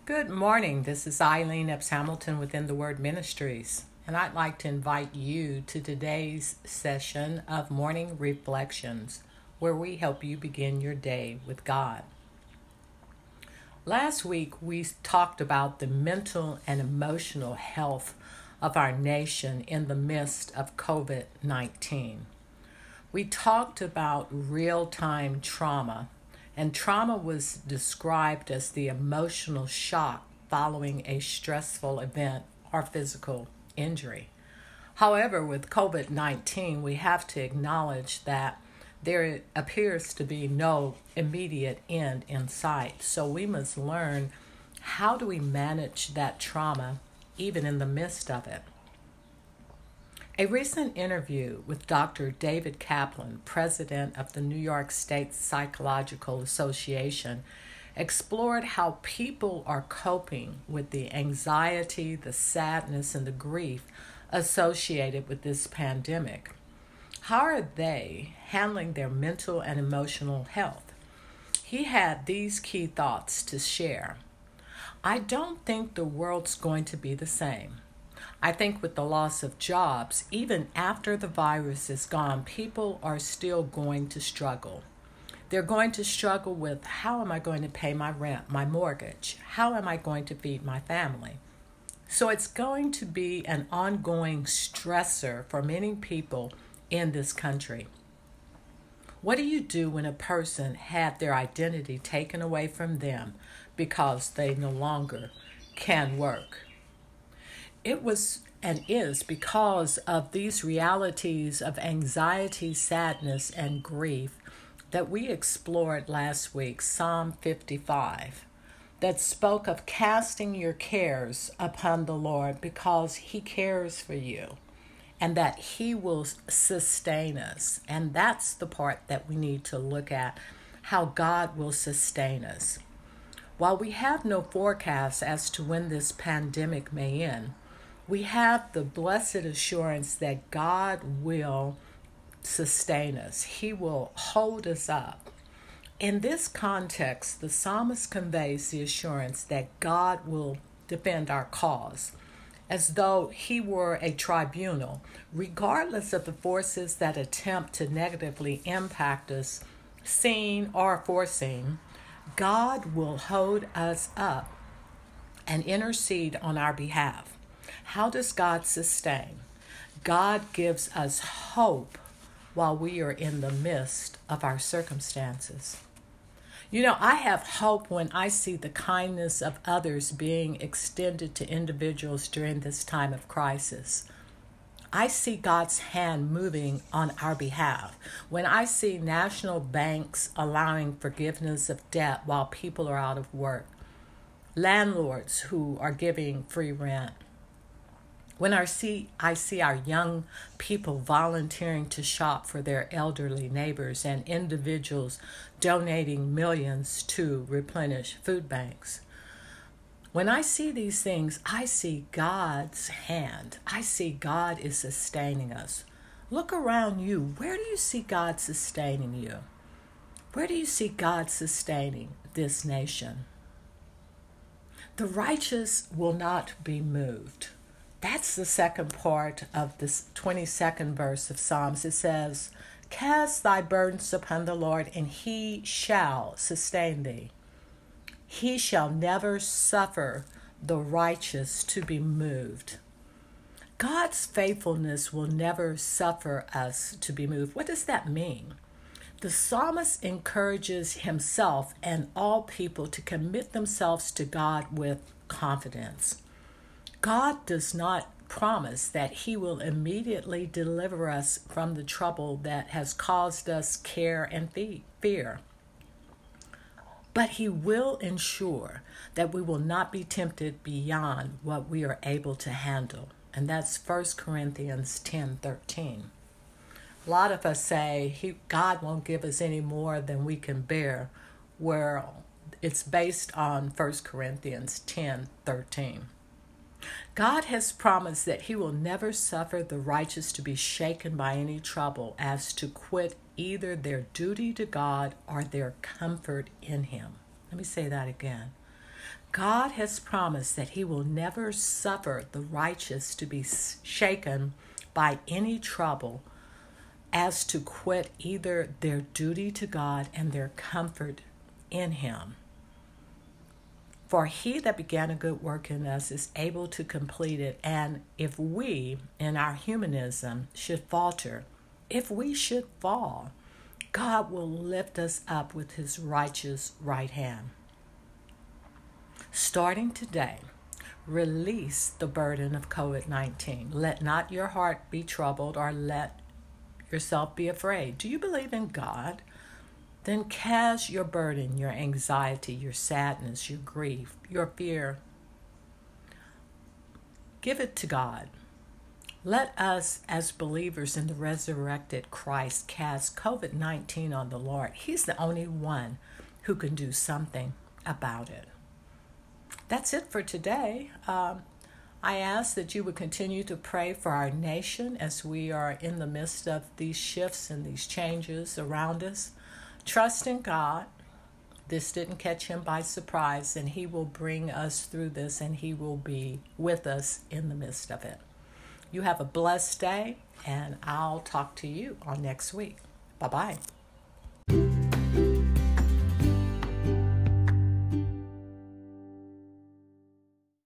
Good morning. This is Eileen Epps Hamilton within the Word Ministries, and I'd like to invite you to today's session of Morning Reflections, where we help you begin your day with God. Last week, we talked about the mental and emotional health of our nation in the midst of COVID-19. We talked about real-time trauma, and trauma was described as the emotional shock following a stressful event or physical injury. However, with COVID-19, we have to acknowledge that there appears to be no immediate end in sight. So we must learn, how do we manage that trauma even in the midst of it? A recent interview with Dr. David Kaplan, president of the New York State Psychological Association, explored how people are coping with the anxiety, the sadness, and the grief associated with this pandemic. How are they handling their mental and emotional health? He had these key thoughts to share. I don't think the world's going to be the same. I think with the loss of jobs, even after the virus is gone, people are still going to struggle. They're going to struggle with, how am I going to pay my rent, my mortgage? How am I going to feed my family? So it's going to be an ongoing stressor for many people in this country. What do you do when a person had their identity taken away from them because they no longer can work? It was and is because of these realities of anxiety, sadness, and grief that we explored last week, Psalm 55, that spoke of casting your cares upon the Lord because He cares for you and that He will sustain us. And that's the part that we need to look at, how God will sustain us. While we have no forecast as to when this pandemic may end, we have the blessed assurance that God will sustain us. He will hold us up. In this context, the psalmist conveys the assurance that God will defend our cause, as though He were a tribunal, regardless of the forces that attempt to negatively impact us, seen or foreseen. God will hold us up and intercede on our behalf. How does God sustain? God gives us hope while we are in the midst of our circumstances. I have hope when I see the kindness of others being extended to individuals during this time of crisis. I see God's hand moving on our behalf. When I see national banks allowing forgiveness of debt while people are out of work, landlords who are giving free rent, when I see our young people volunteering to shop for their elderly neighbors and individuals donating millions to replenish food banks. When I see these things, I see God's hand. I see God is sustaining us. Look around you. Where do you see God sustaining you? Where do you see God sustaining this nation? The righteous will not be moved. That's the second part of this 22nd verse of Psalms. It says, cast thy burdens upon the Lord, and He shall sustain thee. He shall never suffer the righteous to be moved. God's faithfulness will never suffer us to be moved. What does that mean? The psalmist encourages himself and all people to commit themselves to God with confidence. God does not promise that He will immediately deliver us from the trouble that has caused us care and fear. But He will ensure that we will not be tempted beyond what we are able to handle. And that's 1 Corinthians 10:13. A lot of us say God won't give us any more than we can bear. Well, it's based on 1 Corinthians 10:13. God has promised that He will never suffer the righteous to be shaken by any trouble as to quit either their duty to God or their comfort in Him. Let me say that again. God has promised that He will never suffer the righteous to be shaken by any trouble as to quit either their duty to God and their comfort in Him. For He that began a good work in us is able to complete it. And if we, in our humanism, should falter, if we should fall, God will lift us up with His righteous right hand. Starting today, release the burden of COVID-19. Let not your heart be troubled or let yourself be afraid. Do you believe in God? Then cast your burden, your anxiety, your sadness, your grief, your fear. Give it to God. Let us, as believers in the resurrected Christ, cast COVID-19 on the Lord. He's the only one who can do something about it. That's it for today. I ask that you would continue to pray for our nation as we are in the midst of these shifts and these changes around us. Trust in God. This didn't catch Him by surprise, and He will bring us through this, and He will be with us in the midst of it. You have a blessed day, and I'll talk to you on next week. Bye-bye.